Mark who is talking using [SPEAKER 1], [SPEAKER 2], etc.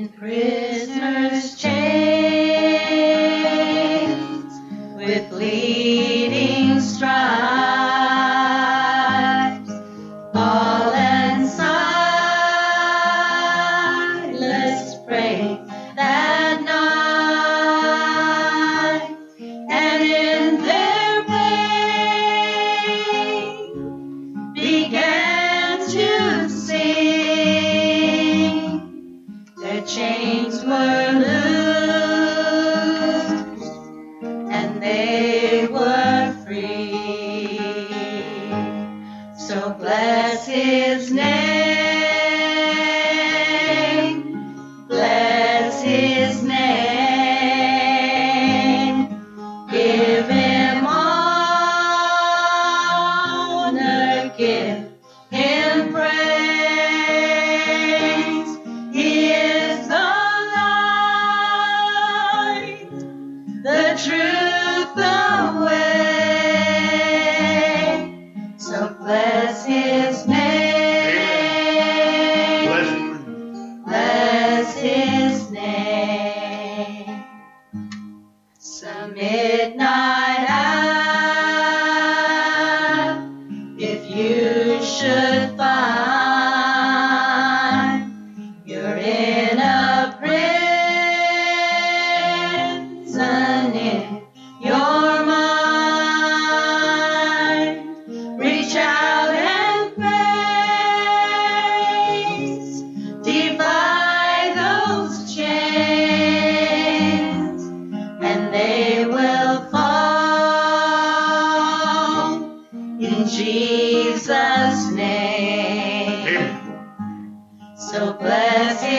[SPEAKER 1] Prisoners' chains with bleeding stripes, all and silence pray that night, and in their pain began to sing. Their chains were loosed, and they were free. So bless His name, bless His name. Give Him honor, give Him praise. He is the light, the truth, the way. So bless His name, bless His name. Some midnight hour, if you should find you're in a prison in your mind, reach out and praise, defy those chains, and they will fall in Jesus' name. So bless